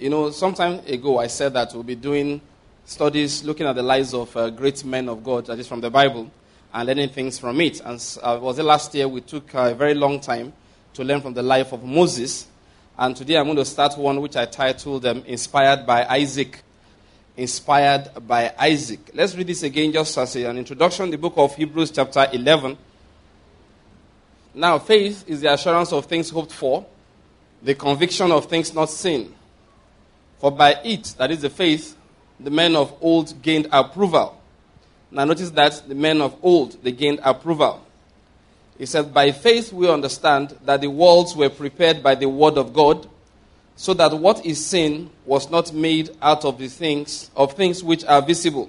some time ago I said that we'll be doing studies looking at the lives of great men of God, that is from the Bible, and learning things from it. And was it last year we took a very long time to learn from the life of Moses. And today I'm going to start one which I titled Inspired by Isaac. Inspired by Isaac. Let's read this again just as an introduction. The book of Hebrews chapter 11. Now, faith is the assurance of things hoped for, the conviction of things not seen. For by it, that is the faith, the men of old gained approval. Now notice that the men of old, they gained approval. He said, by faith we understand that the worlds were prepared by the word of God, so that what is seen was not made out of things which are visible.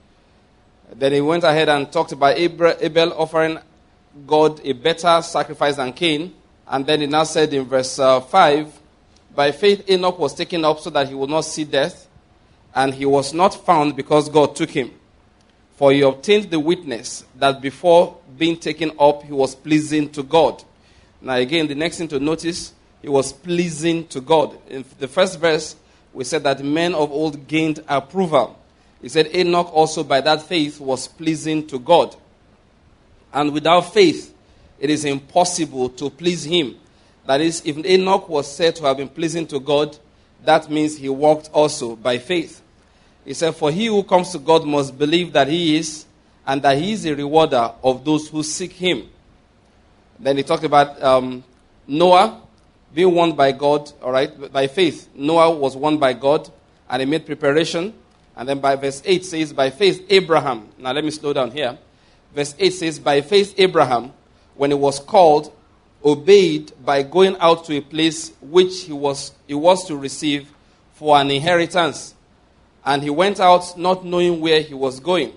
Then he went ahead and talked about Abel offering God a better sacrifice than Cain. And then he now said in verse 5, by faith Enoch was taken up so that he would not see death, and he was not found because God took him. For he obtained the witness that before being taken up, he was pleasing to God. Now again, the next thing to notice, he was pleasing to God. In the first verse, we said that men of old gained approval. He said Enoch also by that faith was pleasing to God. And without faith, it is impossible to please him. That is, if Enoch was said to have been pleasing to God, that means he walked also by faith. He said, for he who comes to God must believe that he is, and that he is a rewarder of those who seek him. Then he talked about Noah being won by God, all right, by faith. Noah was won by God, and he made preparation. And then by verse 8 says, by faith Abraham. Now let me slow down here. Verse 8 says, by faith Abraham, when he was called, obeyed by going out to a place which he was to receive for an inheritance. And he went out not knowing where he was going.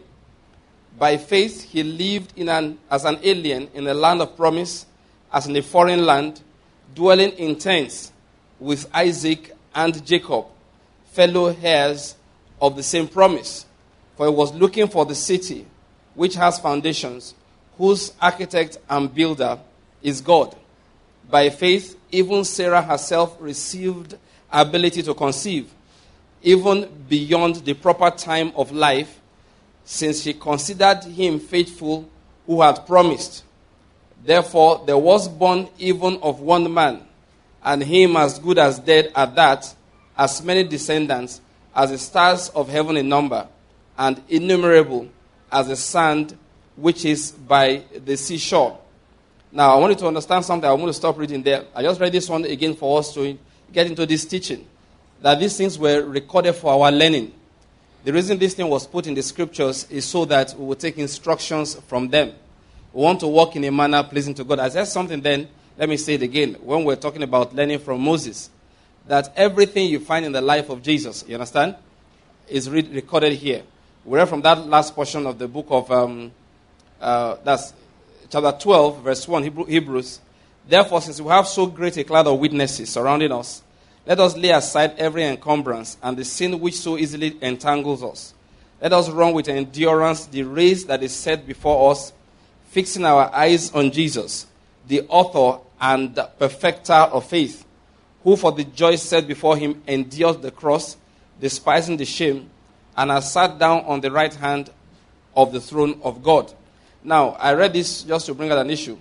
By faith he lived as an alien in a land of promise, as in a foreign land, dwelling in tents with Isaac and Jacob, fellow heirs of the same promise. For he was looking for the city which has foundations, whose architect and builder is God. By faith, even Sarah herself received ability to conceive, even beyond the proper time of life, since she considered him faithful who had promised. Therefore, there was born even of one man, and him as good as dead at that, as many descendants as the stars of heaven in number, and innumerable as the sand which is by the seashore. Now, I want you to understand something. I'm going to stop reading there. I just read this one again for us to get into this teaching. That these things were recorded for our learning. The reason this thing was put in the scriptures is so that we will take instructions from them. We want to walk in a manner pleasing to God. I said something then, let me say it again, when we're talking about learning from Moses, that everything you find in the life of Jesus, you understand, is recorded here. We read from that last portion of the book of, that's chapter 12, verse 1, Hebrews. Therefore, since we have so great a cloud of witnesses surrounding us, let us lay aside every encumbrance and the sin which so easily entangles us. Let us run with endurance the race that is set before us, fixing our eyes on Jesus, the author and perfecter of faith, who for the joy set before him endured the cross, despising the shame, and has sat down on the right hand of the throne of God. Now, I read this just to bring out an issue.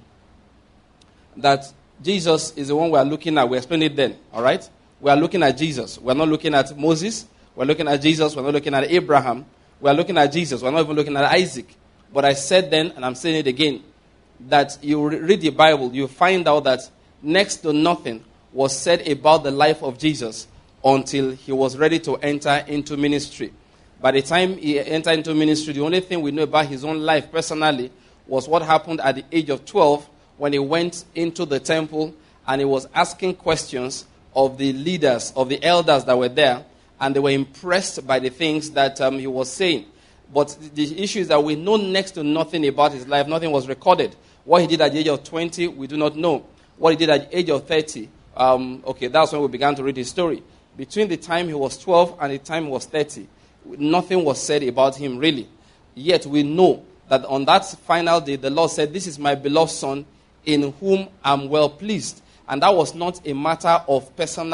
That Jesus is the one we are looking at. We explained it then, all right? We are looking at Jesus. We are not looking at Moses. We are looking at Jesus. We are not looking at Abraham. We are looking at Jesus. We are not even looking at Isaac. But I said then, and I'm saying it again, that you read the Bible, you find out that next to nothing was said about the life of Jesus until he was ready to enter into ministry. By the time he entered into ministry, the only thing we know about his own life personally was what happened at the age of 12 when he went into the temple and he was asking questions of the leaders, of the elders that were there, and they were impressed by the things that he was saying. But the issue is that we know next to nothing about his life. Nothing was recorded. What he did at the age of 20, we do not know. What he did at the age of 30, that's when we began to read his story. Between the time he was 12 and the time he was 30, nothing was said about him really. Yet we know that on that final day, the Lord said, "This is my beloved Son, in whom I'm well pleased." And that was not a matter of personal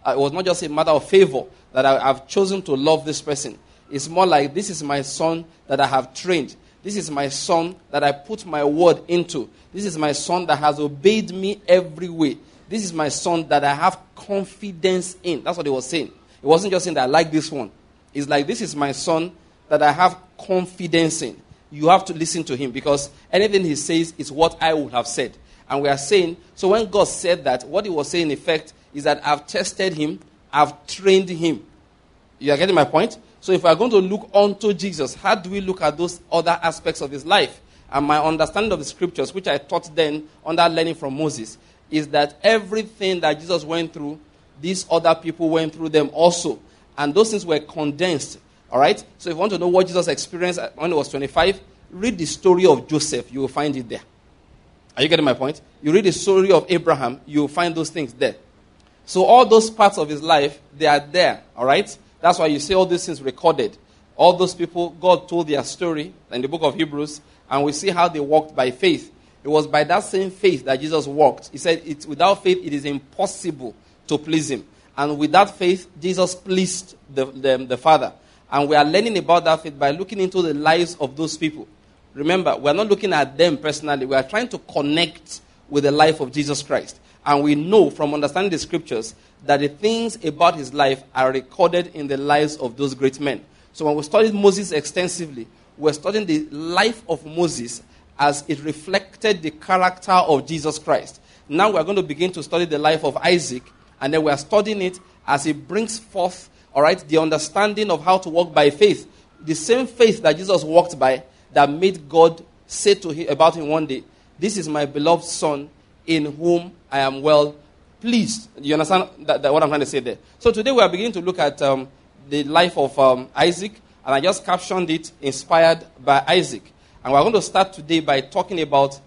it was not just a matter of favor that I've chosen to love this person. It's more like, this is my son that I have trained. This is my son that I put my word into. This is my son that has obeyed me every way. This is my son that I have confidence in. That's what he was saying. It wasn't just saying that I like this one. It's like, this is my son that I have confidence in. You have to listen to him, because anything he says is what I would have said. And we are saying, so when God said that, what he was saying in effect is that I've tested him, I've trained him. You are getting my point? So if we are going to look onto Jesus, how do we look at those other aspects of his life? And my understanding of the scriptures, which I taught then under learning from Moses, is that everything that Jesus went through, these other people went through them also. And those things were condensed. All right? So if you want to know what Jesus experienced when he was 25, read the story of Joseph. You will find it there. Are you getting my point? You read the story of Abraham, you will find those things there. So all those parts of his life, they are there. All right? That's why you see all these things recorded. All those people, God told their story in the book of Hebrews, and we see how they walked by faith. It was by that same faith that Jesus walked. He said, without faith, it is impossible to please him. And with that faith, Jesus pleased the Father. And we are learning about that faith by looking into the lives of those people. Remember, we are not looking at them personally. We are trying to connect with the life of Jesus Christ. And we know from understanding the scriptures that the things about his life are recorded in the lives of those great men. So when we studied Moses extensively, we're studying the life of Moses as it reflected the character of Jesus Christ. Now we're going to begin to study the life of Isaac, and then we're studying it as it brings forth, all right, the understanding of how to walk by faith. The same faith that Jesus walked by that made God say to him about him one day, "This is my beloved son in whom I am well pleased." You understand that what I'm trying to say there? So today we are beginning to look at the life of Isaac, and I just captioned it, Inspired by Isaac. And we're going to start today by talking about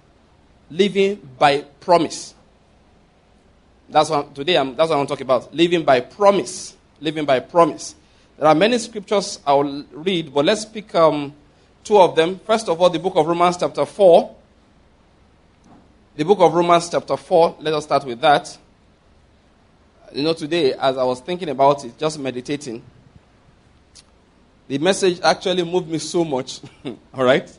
living by promise. That's what I want to talk about. Living by promise. Living by promise. There are many scriptures I will read, but let's pick two of them. First of all, the book of Romans chapter 4. The book of Romans chapter 4. Let us start with that. You know, today, as I was thinking about it, just meditating, the message actually moved me so much. All right?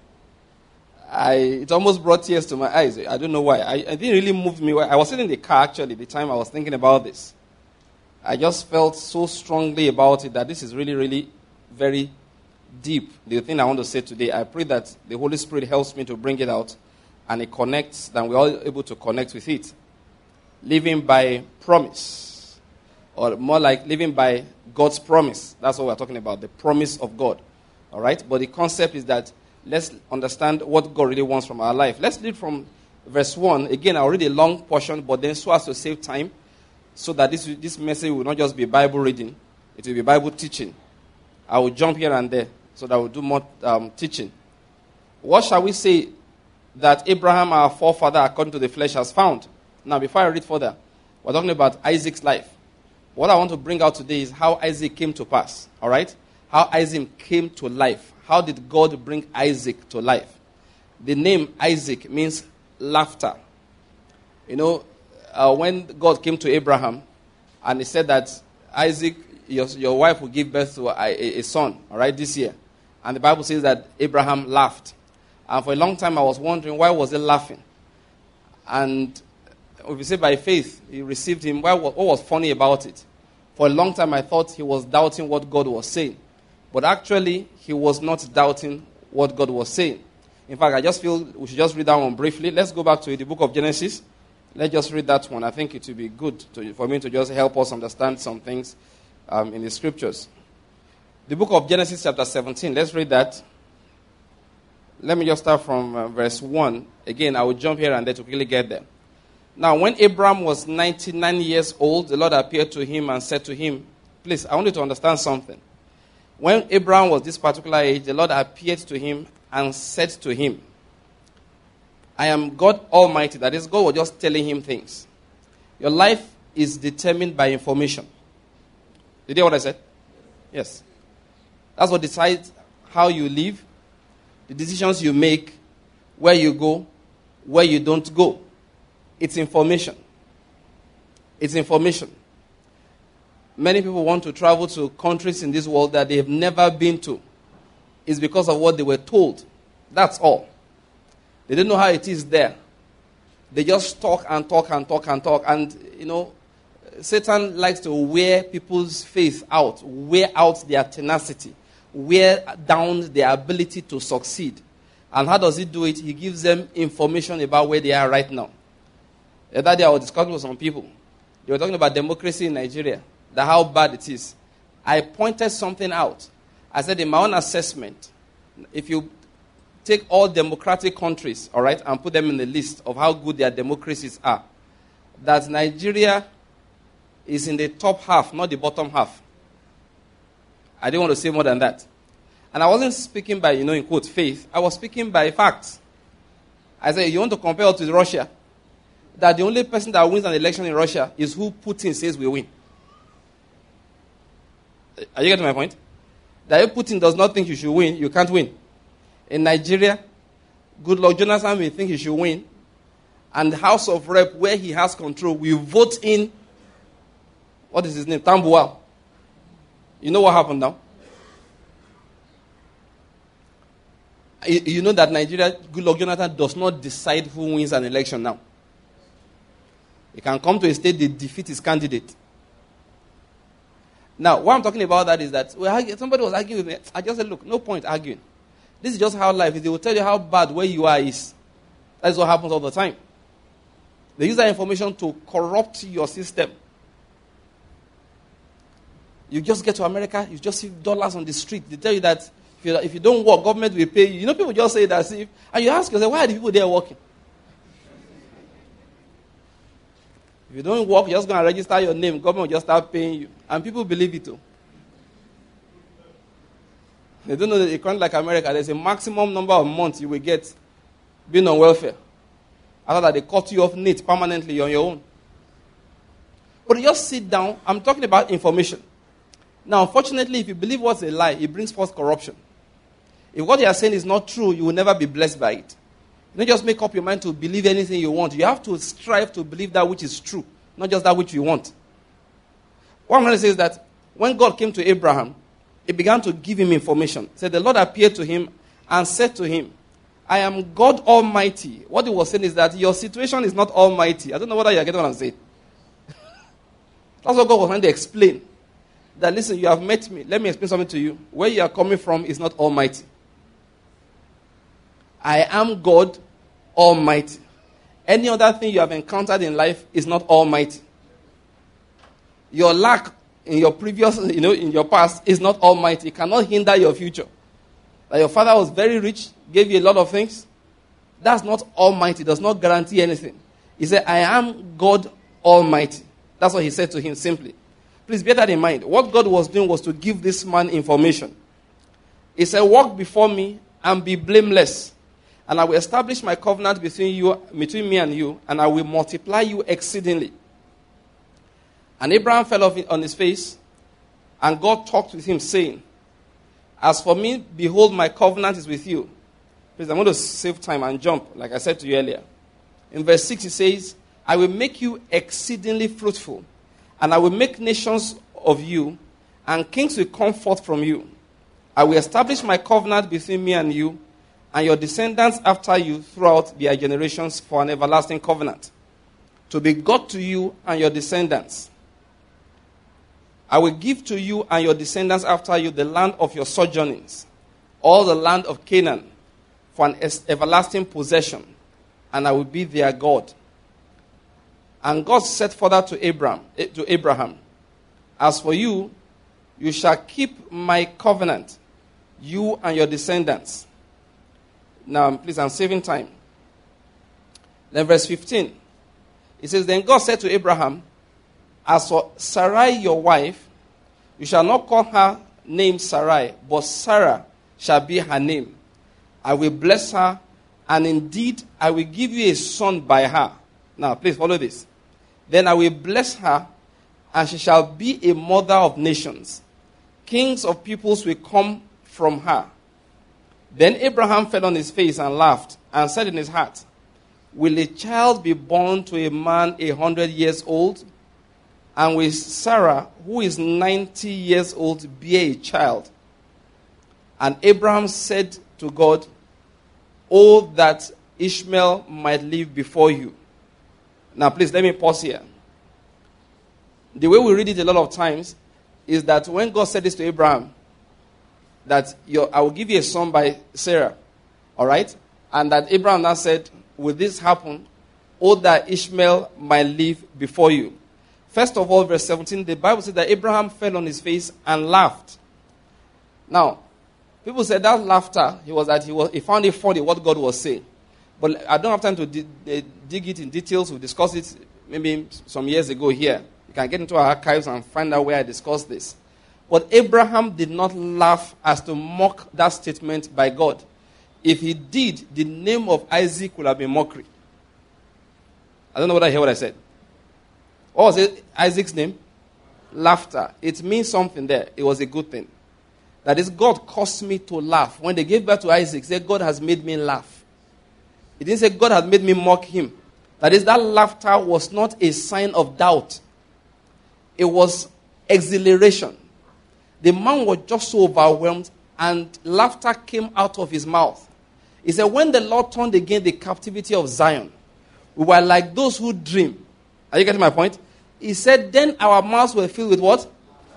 It almost brought tears to my eyes. I don't know why. It didn't really move me. I was sitting in the car, actually, the time I was thinking about this. I just felt so strongly about it that this is really, really very deep. The thing I want to say today, I pray that the Holy Spirit helps me to bring it out, and it connects, then we're all able to connect with it. Living by promise. Or more like living by God's promise. That's what we're talking about, the promise of God. All right? But the concept is that let's understand what God really wants from our life. Let's read from verse 1. Again, I'll read a long portion, but then so as to save time, so that this message will not just be Bible reading, it will be Bible teaching. I will jump here and there, so that we'll do more teaching. What shall we say that Abraham, our forefather, according to the flesh, has found? Now, before I read further, we're talking about Isaac's life. What I want to bring out today is how Isaac came to pass. All right? How Isaac came to life. How did God bring Isaac to life? The name Isaac means laughter. You know, when God came to Abraham and he said that Isaac, your wife will give birth to a son, all right, this year. And the Bible says that Abraham laughed. And for a long time I was wondering, why was he laughing? And if you say by faith, he received him. What was funny about it? For a long time I thought he was doubting what God was saying. But actually, he was not doubting what God was saying. In fact, I just feel we should just read that one briefly. Let's go back to the book of Genesis. Let's just read that one. I think it will be good for me to just help us understand some things in the scriptures. The book of Genesis chapter 17. Let's read that. Let me just start from verse 1. Again, I will jump here and there to quickly get there. Now, when Abraham was 99 years old, the Lord appeared to him and said to him, please, I want you to understand something. When Abraham was this particular age, the Lord appeared to him and said to him, I am God Almighty. That is, God was just telling him things. Your life is determined by information. Did you hear what I said? Yes. That's what decides how you live, the decisions you make, where you go, where you don't go. It's information. It's information. many people want to travel to countries in this world that they have never been to. It's because of what they were told. That's all. They don't know how it is there. They just talk and talk and talk and talk. And, Satan likes to wear people's faith out, wear out their tenacity, wear down their ability to succeed. And how does he do it? He gives them information about where they are right now. The other day I was discussing with some people. They were talking about democracy in Nigeria, how bad it is. I pointed something out. I said, in my own assessment, if you take all democratic countries, all right, and put them in the list of how good their democracies are, that Nigeria is in the top half, not the bottom half. I didn't want to say more than that. And I wasn't speaking by, in quote, faith. I was speaking by facts. I said, you want to compare us with Russia? That the only person that wins an election in Russia is who Putin says will win. Are you getting my point? That if Putin does not think you should win, you can't win. In Nigeria, Goodluck Jonathan may think he should win. And the House of Rep, where he has control, will vote in, what is his name? Tambuwal. You know what happened now? You know that Nigeria, Goodluck Jonathan does not decide who wins an election now. He can come to a state, they defeat his candidate. Now, what I'm talking about that is that somebody was arguing with me. I just said, look, no point arguing. This is just how life is. They will tell you how bad where you are is. That's what happens all the time. They use that information to corrupt your system. You just get to America, you just see dollars on the street. They tell you that if you don't work, government will pay you. People just say that. And you ask yourself, why are the people there working? If you don't work, you're just going to register your name. Government will just start paying you. And people believe it too. They don't know that in a country like America, there's a maximum number of months you will get being on welfare. After that, they cut you off neat permanently on your own. But you just sit down. I'm talking about information. Now, unfortunately, if you believe what's a lie, it brings forth corruption. If what you are saying is not true, you will never be blessed by it. You don't just make up your mind to believe anything you want. You have to strive to believe that which is true, not just that which you want. What I'm going to say is that when God came to Abraham, he began to give him information. He said, the Lord appeared to him and said to him, I am God Almighty. What he was saying is that your situation is not almighty. I don't know whether you're getting what I'm saying. That's what God was trying to explain. That, listen, you have met me. Let me explain something to you. Where you are coming from is not almighty. I am God Almighty. Any other thing you have encountered in life is not almighty. Your lack in your previous, in your past is not almighty. It cannot hinder your future. That your father was very rich, gave you a lot of things. That's not almighty. It does not guarantee anything. He said, I am God Almighty. That's what he said to him simply. Please bear that in mind. What God was doing was to give this man information. He said, walk before me and be blameless. And I will establish my covenant between me and you, and I will multiply you exceedingly. And Abraham fell off on his face, and God talked with him, saying, as for me, behold, my covenant is with you. Please, I'm going to save time and jump, like I said to you earlier. In verse 6, he says, I will make you exceedingly fruitful, and I will make nations of you, and kings will come forth from you. I will establish my covenant between me and you, and your descendants after you throughout their generations for an everlasting covenant, to be God to you and your descendants. I will give to you and your descendants after you the land of your sojournings, all the land of Canaan, for an everlasting possession, and I will be their God. And God said further to Abraham, as for you, you shall keep my covenant, you and your descendants. Now, please, I'm saving time. Then verse 15. It says, then God said to Abraham, as for Sarai your wife, you shall not call her name Sarai, but Sarah shall be her name. I will bless her, and indeed I will give you a son by her. Now, please follow this. Then I will bless her, and she shall be a mother of nations. Kings of peoples will come from her. Then Abraham fell on his face and laughed, and said in his heart, will a child be born to a man 100 years old? and with Sarah, who is 90 years old, bear a child. And Abraham said to God, "Oh, that Ishmael might live before you." Now, please, let me pause here. The way we read it a lot of times is that when God said this to Abraham, that I will give you a son by Sarah, all right? And that Abraham now said, "Will this happen? Oh, that Ishmael might live before you." First of all, verse 17, the Bible says that Abraham fell on his face and laughed. Now, people said that laughter, he found it funny what God was saying. But I don't have time to dig it in details. We discussed it maybe some years ago here. You can get into our archives and find out where I discussed this. But Abraham did not laugh as to mock that statement by God. If he did, the name of Isaac would have been mockery. I don't know whether I hear what I said. What was it? Isaac's name? Laughter. It means something there. It was a good thing. That is, God caused me to laugh. When they gave birth to Isaac, they said, God has made me laugh. It didn't say God has made me mock him. That is, that laughter was not a sign of doubt. It was exhilaration. The man was just so overwhelmed, and laughter came out of his mouth. He said, when the Lord turned again the captivity of Zion, we were like those who dream. Are you getting my point? He said, then our mouths were filled with what?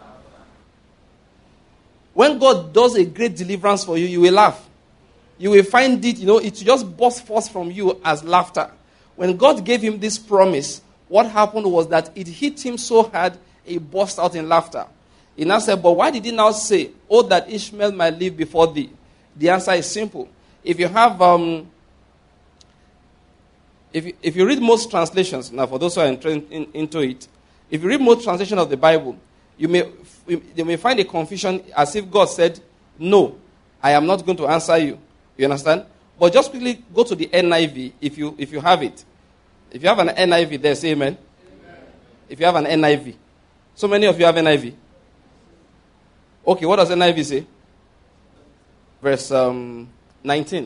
When God does a great deliverance for you, you will laugh. You will find it, it just burst forth from you as laughter. When God gave him this promise, what happened was that it hit him so hard, he burst out in laughter. He now said, but why did he now say, "Oh, that Ishmael might live before thee"? The answer is simple. If you have, if you read most translations, now for those who are into it, if you read most translations of the Bible, you may find a confusion as if God said, "No, I am not going to answer you." You understand? But just quickly go to the NIV if you have it. If you have an NIV there, say amen. Amen. If you have an NIV. So many of you have NIV. Okay, what does NIV say? Verse 19.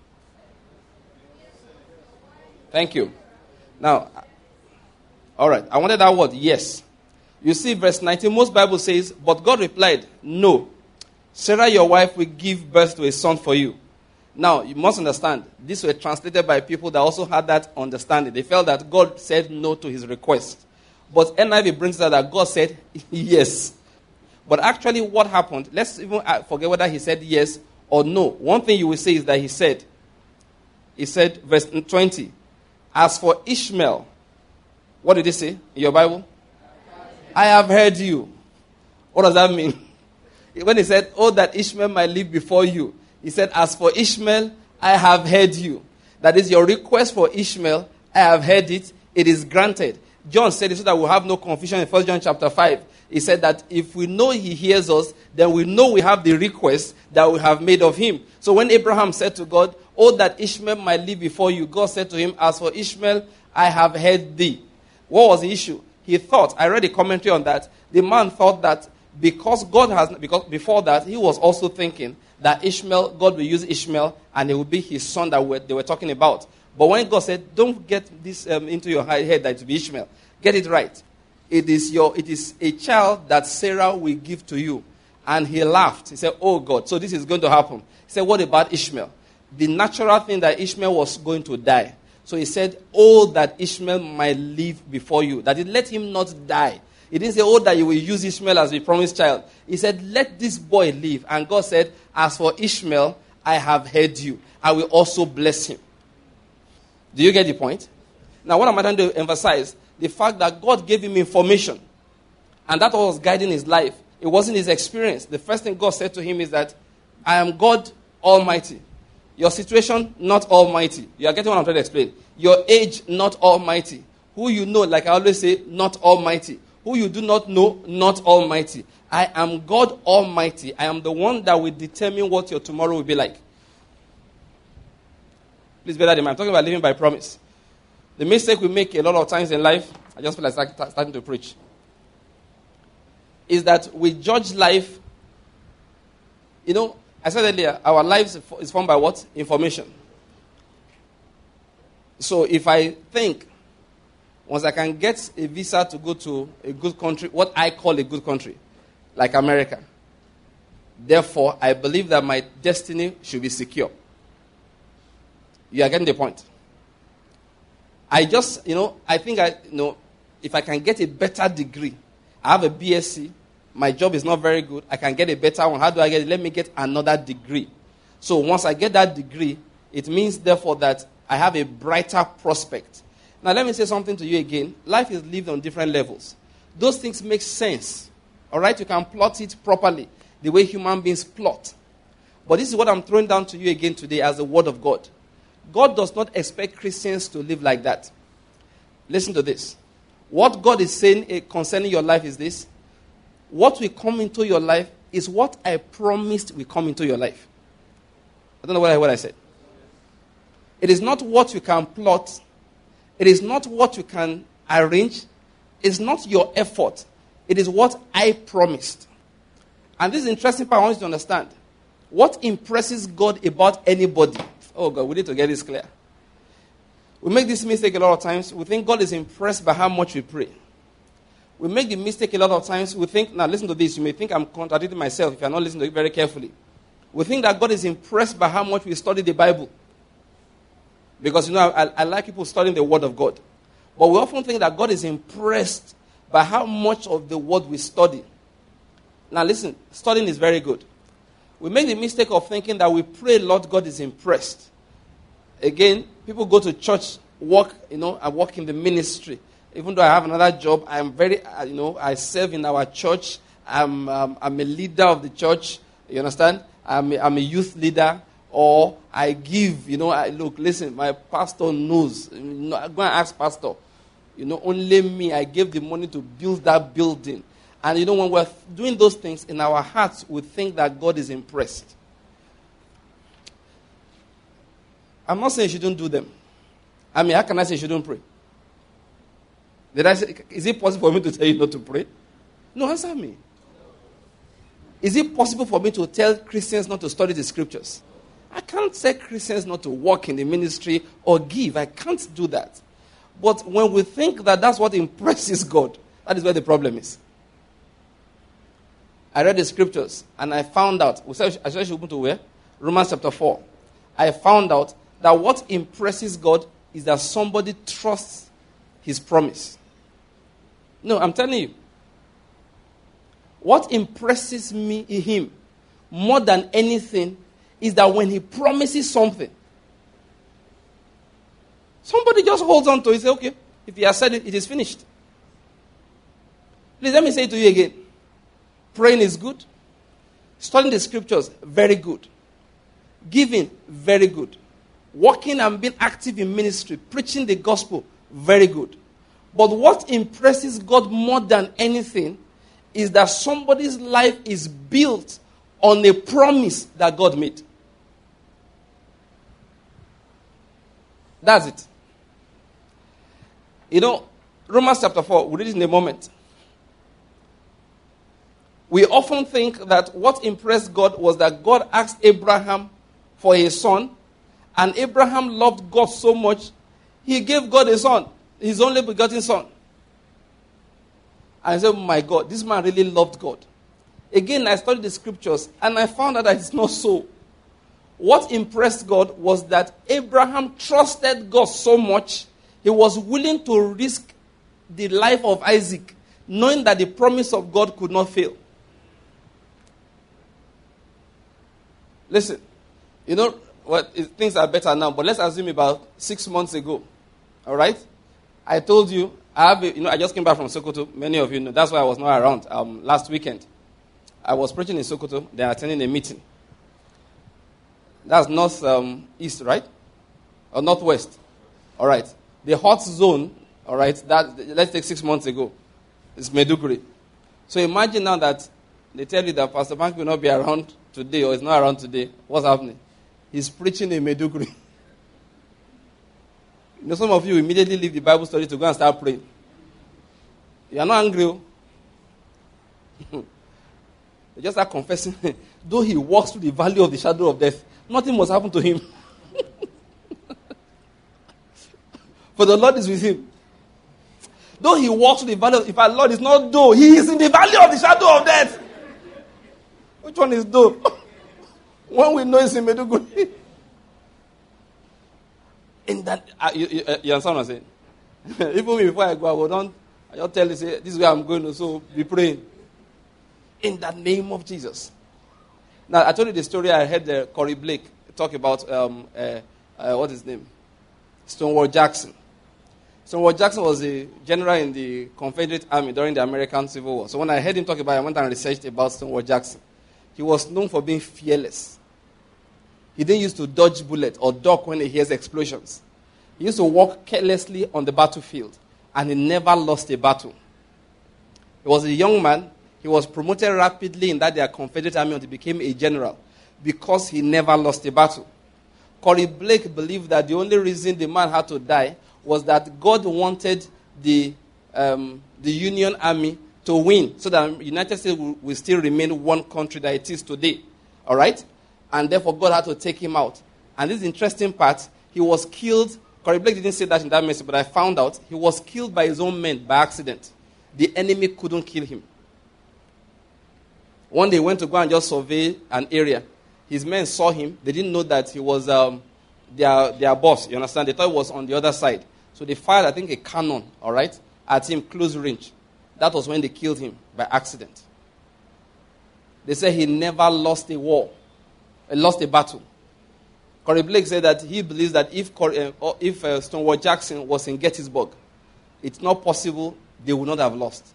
Thank you. Now, all right, I wanted that word, yes. You see, verse 19, most Bible says, but God replied, "No, Sarah your wife will give birth to a son for you." Now, you must understand, these were translated by people that also had that understanding. They felt that God said no to his request. But NIV brings out that God said yes. But actually what happened, let's even forget whether he said yes or no. One thing you will say is that he said, verse 20, as for Ishmael, what did he say in your Bible? I have heard you. What does that mean? When he said, "Oh, that Ishmael might live before you," he said, as for Ishmael, I have heard you. That is your request for Ishmael. I have heard it. It is granted. John said it so that we'll have no confusion in 1 John chapter 5. He said that if we know he hears us, then we know we have the request that we have made of him. So when Abraham said to God, "Oh, that Ishmael might live before you," God said to him, as for Ishmael, I have heard thee. What was the issue? He thought, I read a commentary on that, the man thought that because before that, he was also thinking that God will use Ishmael and it will be his son that they were talking about. But when God said, don't get this into your head that it will be Ishmael, get it right. It is a child that Sarah will give to you. And he laughed. He said, "Oh God, so this is going to happen." He said, "What about Ishmael?" The natural thing that Ishmael was going to die. So he said, "Oh, that Ishmael might live before you." That it let him not die. He didn't say, "Oh, that you will use Ishmael as the promised child." He said, "Let this boy live." And God said, "As for Ishmael, I have heard you. I will also bless him." Do you get the point? Now, what am I trying to emphasize? The fact that God gave him information. And that was guiding his life. It wasn't his experience. The first thing God said to him is that, "I am God Almighty." Your situation, not almighty. You are getting what I'm trying to explain. Your age, not almighty. Who you know, like I always say, not almighty. Who you do not know, not almighty. I am God Almighty. I am the one that will determine what your tomorrow will be like. Please bear that in mind. I'm talking about living by promise. The mistake we make a lot of times in life, I just feel like starting to preach, is that we judge life. I said earlier, our lives is formed by what? Information. So if I think Once I can get a visa to go to a good country, what I call a good country, like America, therefore, I believe that my destiny should be secure. You are getting the point. I just, I think if I can get a better degree, I have a BSc, my job is not very good, I can get a better one. How do I get it? Let me get another degree. So once I get that degree, it means, therefore, that I have a brighter prospect. Now, let me say something to you again. Life is lived on different levels. Those things make sense. All right? You can plot it properly, the way human beings plot. But this is what I'm throwing down to you again today as the word of God. God does not expect Christians to live like that. Listen to this. What God is saying concerning your life is this. What will come into your life is what I promised will come into your life. I don't know what I said. It is not what you can plot. It is not what you can arrange. It's not your effort. It is what I promised. And this is interesting part I want you to understand. What impresses God about anybody? Oh God, we need to get this clear. We make this mistake a lot of times. We think God is impressed by how much we pray. We make the mistake a lot of times. We think, now listen to this. You may think I'm contradicting myself if you're not listening to it very carefully. We think that God is impressed by how much we study the Bible. Because, I like people studying the Word of God. But we often think that God is impressed by how much of the Word we study. Now listen, studying is very good. We make the mistake of thinking that we pray a lot, God is impressed. Again, people go to church, work, I work in the ministry. Even though I have another job, I'm very, I serve in our church. I'm a leader of the church. You understand? I'm a youth leader. Or I give, look, listen, my pastor knows. Go and ask pastor. Only me, I gave the money to build that building. And when we're doing those things, in our hearts, we think that God is impressed. I'm not saying you shouldn't do them. How can I say you shouldn't pray? Did I say, is it possible for me to tell you not to pray? No, answer me. Is it possible for me to tell Christians not to study the scriptures? I can't tell Christians not to work in the ministry or give. I can't do that. But when we think that that's what impresses God, that is where the problem is. I read the scriptures and I found out, I should open to where? Romans chapter 4. I found out that what impresses God is that somebody trusts his promise. No, I'm telling you. What impresses me in him more than anything is that when he promises something, somebody just holds on to it and says, okay, if he has said it, it is finished. Please let me say it to you again. Praying is good. Studying the scriptures, very good. Giving, very good. Working and being active in ministry, preaching the gospel, very good. But what impresses God more than anything is that somebody's life is built on a promise that God made. That's it. Romans chapter 4, we'll read it in a moment. We often think that what impressed God was that God asked Abraham for a son, and Abraham loved God so much, he gave God a son, his only begotten son. And I said, oh my God, this man really loved God. Again, I studied the scriptures, and I found out that it's not so. What impressed God was that Abraham trusted God so much, he was willing to risk the life of Isaac, knowing that the promise of God could not fail. Listen, things are better now, but let's assume about 6 months ago, all right? I told you, I just came back from Sokoto. Many of you know. That's why I was not around last weekend. I was preaching in Sokoto. They are attending a meeting. That's north-east, right? Or northwest. All right. The hot zone, all right, let's take 6 months ago. It's Maiduguri. So imagine now that they tell you that Pastor Bank will not be around today or is not around today. What's happening? He's preaching in Maiduguri. Some of you immediately leave the Bible study to go and start praying. You are not angry. They just start confessing. Though he walks through the valley of the shadow of death, nothing must happen to him. For the Lord is with him. Though he walks through the valley of, if our Lord is not though, he is in the valley of the shadow of death. Which one is though? When we know it's in Meduguri. In that, you understand what I'm saying? Even before I go, I just tell you, say, this is where I'm going to, so be praying. In the name of Jesus. Now, I told you the story I heard Corey Blake talk about, what's his name? Stonewall Jackson. Stonewall Jackson was a general in the Confederate Army during the American Civil War. So when I heard him talk about it, I went and researched about Stonewall Jackson. He was known for being fearless. He didn't used to dodge bullets or duck when he hears explosions. He used to walk carelessly on the battlefield, and he never lost a battle. He was a young man. He was promoted rapidly in that their Confederate Army until he became a general because he never lost a battle. Corey Blake believed that the only reason the man had to die was that God wanted the Union Army to win so that the United States will still remain one country that it is today. All right? And therefore, God had to take him out. And this interesting part, he was killed. Corey Blake didn't say that in that message, but I found out he was killed by his own men by accident. The enemy couldn't kill him. One day, he went to go and just survey an area. His men saw him. They didn't know that he was their boss. You understand? They thought he was on the other side. So they fired, I think, a cannon, all right, at him, close range. That was when they killed him by accident. They said he never lost a war. Lost a battle. Corey Blake said that he believes that if Stonewall Jackson was in Gettysburg, it's not possible they would not have lost.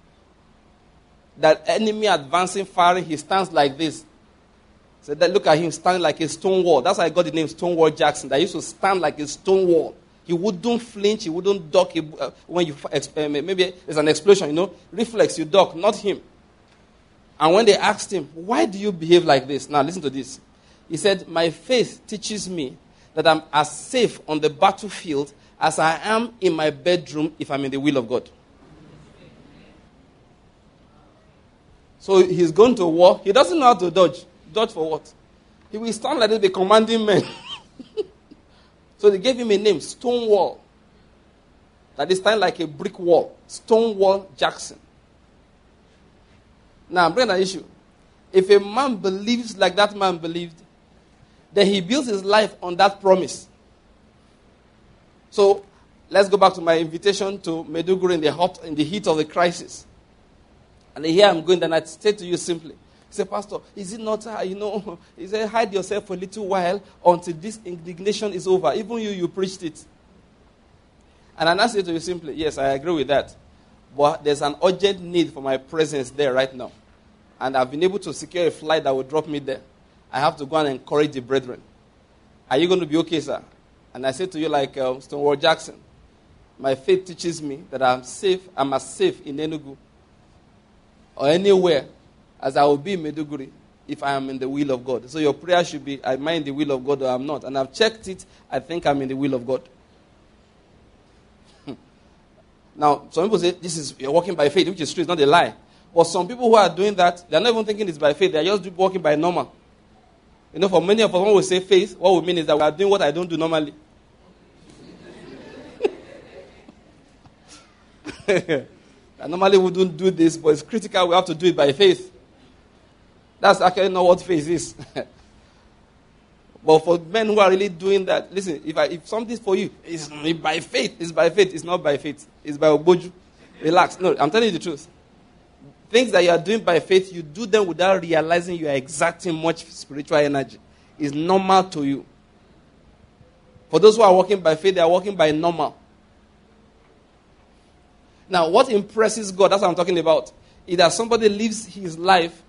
That enemy advancing, firing, he stands like this. So that look at him standing like a stone wall. That's why I got the name Stonewall Jackson. That used to stand like a stone wall. He wouldn't flinch. He wouldn't duck. When you maybe there's an explosion, reflex, you duck, not him. And when they asked him, why do you behave like this? Now listen to this. He said, my faith teaches me that I'm as safe on the battlefield as I am in my bedroom if I'm in the will of God. So he's going to war. He doesn't know how to dodge. Dodge for what? He will stand like this, be commanding men. So they gave him a name, Stonewall. That is stand like a brick wall. Stonewall Jackson. Now, I'm bringing an issue. If a man believes like that man believed, then he builds his life on that promise. So, let's go back to my invitation to Meduguri in the heat of the crisis. And here I'm going, then I say to you simply, he said, Pastor, is it not, he said, hide yourself for a little while until this indignation is over. Even you preached it. And I say to you simply, yes, I agree with that. But there's an urgent need for my presence there right now. And I've been able to secure a flight that will drop me there. I have to go and encourage the brethren. Are you going to be okay, sir? And I say to you like Stonewall Jackson, my faith teaches me that I'm as safe in Enugu or anywhere as I will be in Meduguri if I am in the will of God. So your prayer should be, am I in the will of God or I'm not? And I've checked it. I think I'm in the will of God. Now, some people say, you're walking by faith, which is true, it's not a lie. But some people who are doing that, they're not even thinking it's by faith. They're just walking by normal. For many of us, when we say faith, what we mean is that we are doing what I don't do normally. Normally we don't do this, but it's critical. We have to do it by faith. That's actually not what faith is. But for men who are really doing that, listen, if something's for you, it's by faith. It's by faith. It's not by faith. It's by oboju. Relax. No, I'm telling you the truth. Things that you are doing by faith, you do them without realizing you are exerting much spiritual energy. It's normal to you. For those who are walking by faith, they are walking by normal. Now, what impresses God, that's what I'm talking about, is that somebody lives his life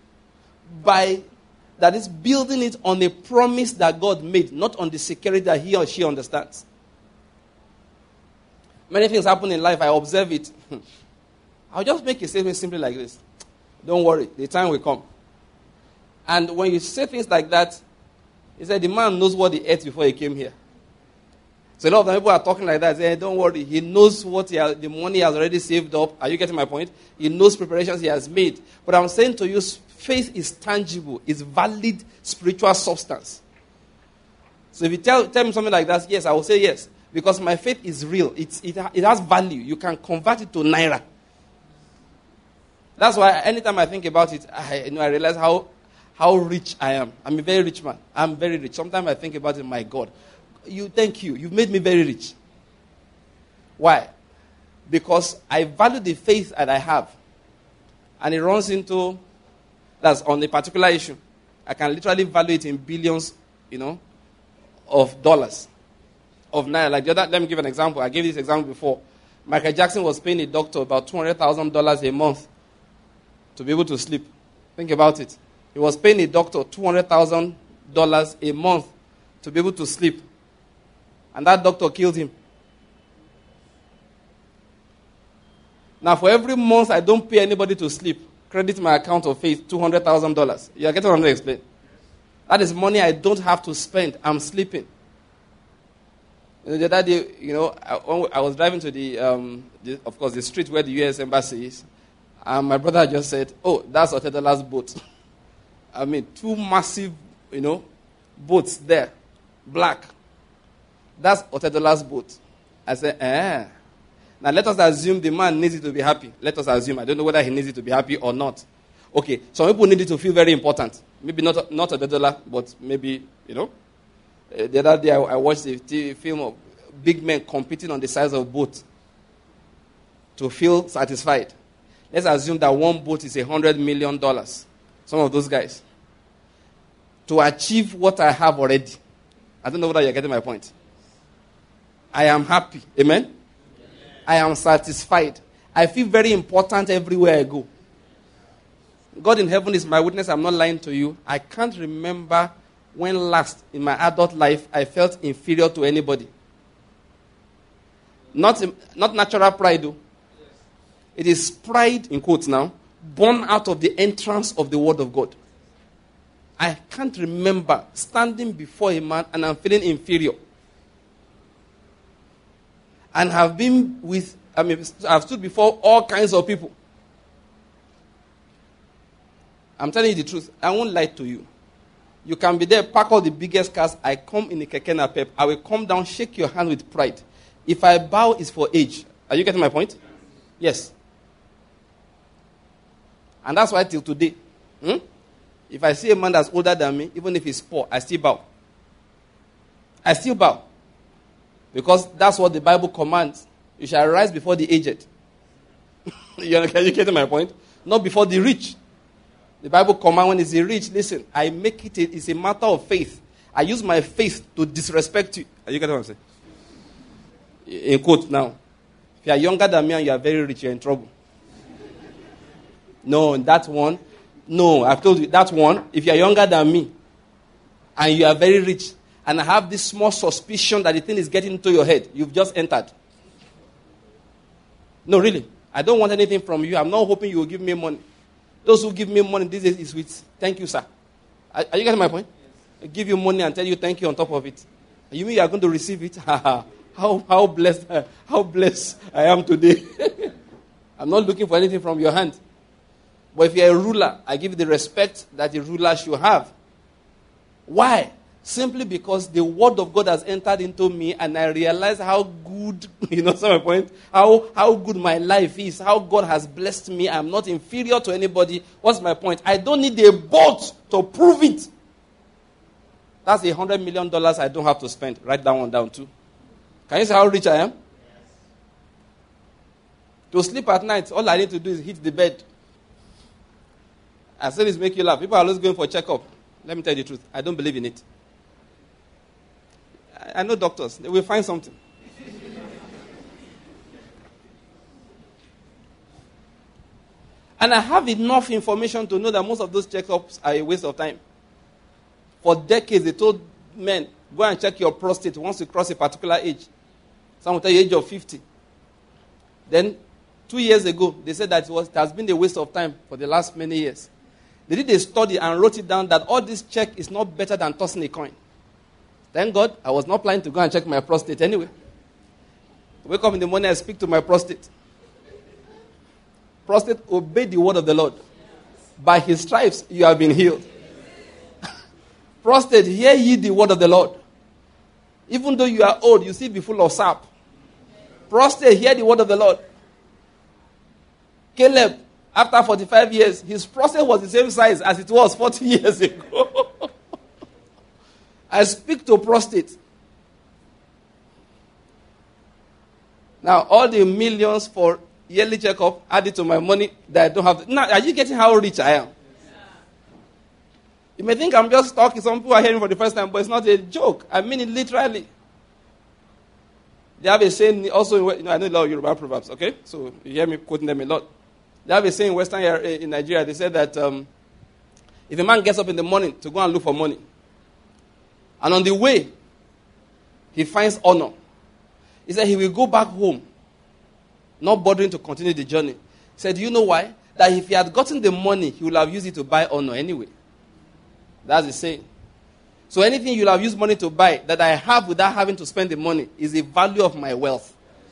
that is building it on a promise that God made, not on the security that he or she understands. Many things happen in life, I observe it. I'll just make a statement simply like this. Don't worry, the time will come. And when you say things like that, he said the man knows what he ate before he came here. So a lot of people are talking like that, saying, don't worry, he knows what the money he has already saved up. Are you getting my point? He knows preparations he has made. But I'm saying to you, faith is tangible, it's valid spiritual substance. So if you tell me something like that, yes, I will say yes. Because my faith is real. It has value. You can convert it to naira. That's why anytime I think about it, I realize how rich I am. I'm a very rich man. I'm very rich. Sometimes I think about it, my God. Thank you. You've made me very rich. Why? Because I value the faith that I have. And it runs into, that's on a particular issue. I can literally value it in billions, of dollars. Of naira. Like let me give an example. I gave this example before. Michael Jackson was paying a doctor about $200,000 a month to be able to sleep. Think about it. He was paying a doctor $200,000 a month to be able to sleep. And that doctor killed him. Now, for every month I don't pay anybody to sleep, credit my account of faith $200,000. You are getting what I'm going to explain? That is money I don't have to spend. I'm sleeping. The other day, I was driving to the street where the U.S. Embassy is. And my brother just said, "Oh, that's Otedola's boat." I mean, two massive, boats there, black. That's Otedola's boat. I said, Now let us assume the man needs it to be happy. Let us assume. I don't know whether he needs it to be happy or not. Okay, some people need it to feel very important. Maybe not Otedola, but maybe, The other day I watched a TV film of big men competing on the size of boat to feel satisfied. Let's assume that one boat is $100 million. Some of those guys. To achieve what I have already. I don't know whether you're getting my point. I am happy. Amen? I am satisfied. I feel very important everywhere I go. God in heaven is my witness. I'm not lying to you. I can't remember when last in my adult life I felt inferior to anybody. Not natural pride, though. It is pride, in quotes now, born out of the entrance of the Word of God. I can't remember standing before a man and I'm feeling inferior. And I've stood before all kinds of people. I'm telling you the truth. I won't lie to you. You can be there, park all the biggest cars. I come in a keke napep. I will come down, shake your hand with pride. If I bow, it's for age. Are you getting my point? Yes. And that's why till today, if I see a man that's older than me, even if he's poor, I still bow. I still bow. Because that's what the Bible commands. You shall rise before the aged. You getting my point? Not before the rich. The Bible commands when it's the rich, listen, I make it's a matter of faith. I use my faith to disrespect you. Are you getting what I'm saying? In quote now. If you are younger than me and you are very rich, you're in trouble. No, that one. No, I've told you, that one, if you are younger than me and you are very rich, and I have this small suspicion that the thing is getting into your head, you've just entered. No, really. I don't want anything from you. I'm not hoping you will give me money. Those who give me money these days is with, thank you, sir. Are you getting my point? Yes. I give you money and tell you thank you on top of it. You mean you are going to receive it? How blessed I am today. I'm not looking for anything from your hand. But if you're a ruler, I give you the respect that a ruler should have. Why? Simply because the word of God has entered into me and I realize how good, some my point, how good my life is, how God has blessed me. I'm not inferior to anybody. What's my point? I don't need a boat to prove it. That's $100 million I don't have to spend. Write that one down too. Can you see how rich I am? Yes. To sleep at night, all I need to do is hit the bed. I said this make you laugh. People are always going for a checkup. Let me tell you the truth. I don't believe in it. I know doctors. They will find something. And I have enough information to know that most of those checkups are a waste of time. For decades, they told men, go and check your prostate once you cross a particular age. Some will tell you age of 50. Then, 2 years ago, they said that it has been a waste of time for the last many years. They did a study and wrote it down that all this check is not better than tossing a coin. Thank God, I was not planning to go and check my prostate anyway. Wake up in the morning, I speak to my prostate. Prostate, obey the word of the Lord. By his stripes, you have been healed. Prostate, hear ye the word of the Lord. Even though you are old, you still be full of sap. Prostate, hear the word of the Lord. Caleb, after 45 years, his prostate was the same size as it was 40 years ago. I speak to prostate. Now, all the millions for yearly checkup added to my money that I don't have. Now, are you getting how rich I am? You may think I'm just talking. Some people are hearing for the first time, but it's not a joke. I mean it literally. They have a saying also, I know a lot of Yoruba proverbs, okay? So you hear me quoting them a lot. They have a saying in Nigeria, they say that if a man gets up in the morning to go and look for money, and on the way, he finds honor, he said he will go back home, not bothering to continue the journey. He said, do you know why? That if he had gotten the money, he would have used it to buy honor anyway. That's the saying. So anything you'll have used money to buy that I have without having to spend the money is the value of my wealth.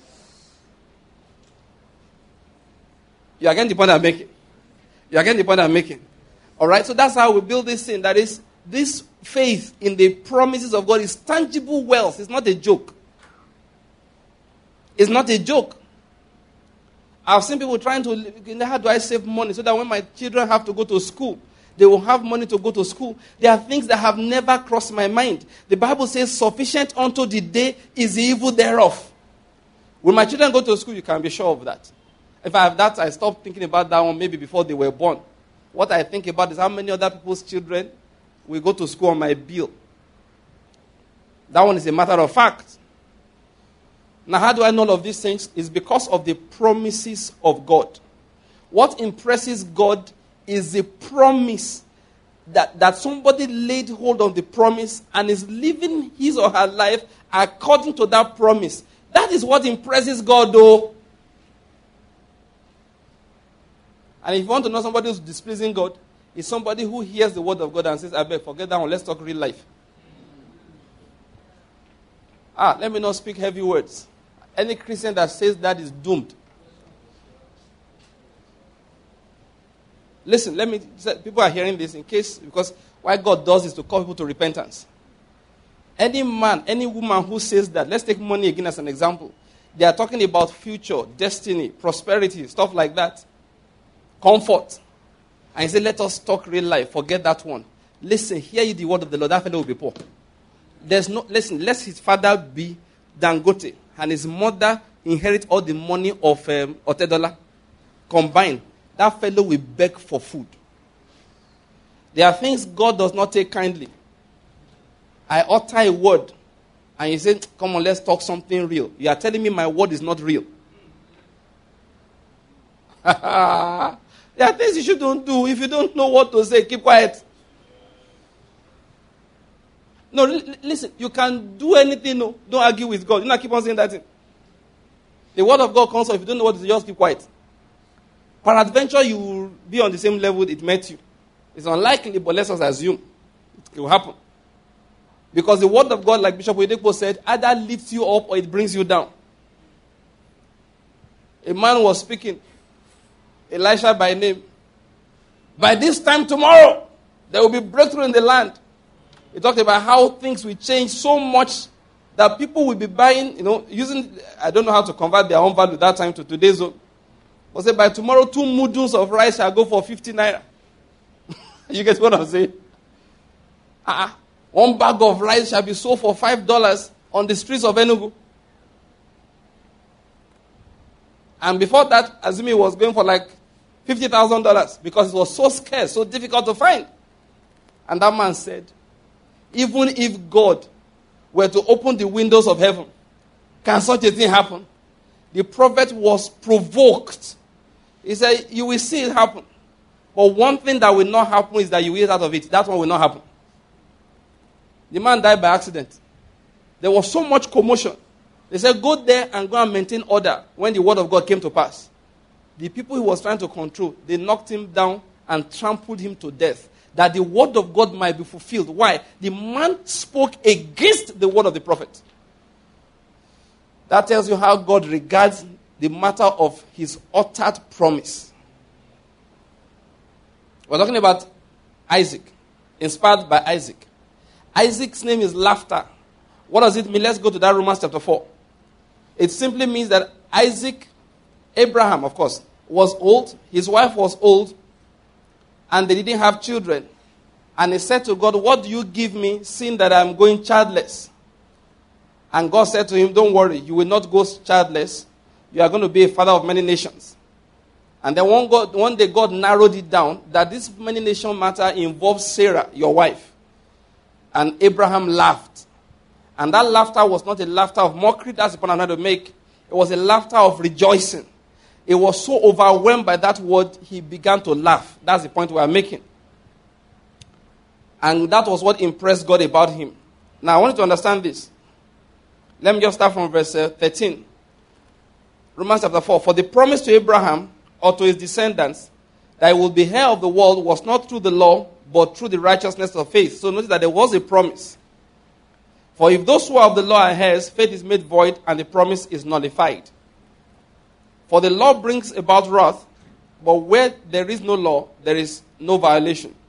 You are getting the point I'm making? You are getting the point I'm making? All right, so that's how we build this thing. That is, this faith in the promises of God is tangible wealth. It's not a joke. It's not a joke. I've seen people trying to, how do I save money so that when my children have to go to school, they will have money to go to school. There are things that have never crossed my mind. The Bible says, sufficient unto the day is the evil thereof. When my children go to school, you can be sure of that. If I have that, I stop thinking about that one maybe before they were born. What I think about is how many other people's children will go to school on my bill. That one is a matter of fact. Now, how do I know all of these things? It's because of the promises of God. What impresses God is the promise that somebody laid hold on the promise and is living his or her life according to that promise. That is what impresses God, though. And if you want to know somebody who's displeasing God, it's somebody who hears the word of God and says, I beg, forget that one, let's talk real life. Let me not speak heavy words. Any Christian that says that is doomed. Listen, let me say, people are hearing this because why God does is to call people to repentance. Any man, any woman who says that, let's take money again as an example. They are talking about future, destiny, prosperity, stuff like that. Comfort. And he said, let us talk real life. Forget that one. Listen, hear you the word of the Lord. That fellow will be poor. Listen, let his father be Dangote and his mother inherit all the money of Otedola combined. That fellow will beg for food. There are things God does not take kindly. I utter a word, and you say, come on, let's talk something real. You are telling me my word is not real. There are things you shouldn't do. If you don't know what to say, keep quiet. No, listen, you can do anything. No, don't argue with God. You not keep on saying that thing. The word of God comes, so if you don't know what to say, just keep quiet. Peradventure, you will be on the same level it met you. It's unlikely, but let us assume it will happen. Because the word of God, like Bishop Oyedepo said, either lifts you up or it brings you down. A man was speaking, Elisha by name. By this time tomorrow, there will be breakthrough in the land. He talked about how things will change so much that people will be buying, using, I don't know how to convert their own value that time to today's own. But say by tomorrow, 2 muduns of rice shall go for 50 naira. You get what I'm saying? 1 bag of rice shall be sold for $5 on the streets of Enugu. And before that, Azumi was going for like $50,000 because it was so scarce, so difficult to find. And that man said, even if God were to open the windows of heaven, can such a thing happen? The prophet was provoked. He said, you will see it happen. But one thing that will not happen is that you will eat out of it. That one will not happen. The man died by accident. There was so much commotion. They said, go there and go and maintain order when the word of God came to pass. The people he was trying to control, they knocked him down and trampled him to death, that the word of God might be fulfilled. Why? The man spoke against the word of the prophet. That tells you how God regards the matter of his uttered promise. We're talking about Isaac, inspired by Isaac. Isaac's name is laughter. What does it mean? Let's go to that Romans chapter 4. It simply means that Abraham, of course, was old. His wife was old. And they didn't have children. And he said to God, what do you give me, seeing that I'm going childless? And God said to him, don't worry, you will not go childless. You are going to be a father of many nations. And then one day God narrowed it down that this many nation matter involves Sarah, your wife. And Abraham laughed. And that laughter was not a laughter of mockery. That's the point I'm trying to make. It was a laughter of rejoicing. It was so overwhelmed by that word, he began to laugh. That's the point we are making. And that was what impressed God about him. Now, I want you to understand this. Let me just start from verse 13. Romans chapter 4. For the promise to Abraham, or to his descendants, that he will be heir of the world was not through the law, but through the righteousness of faith. So notice that there was a promise. For if those who are of the law are heirs, faith is made void, and the promise is nullified. For the law brings about wrath, but where there is no law, there is no violation.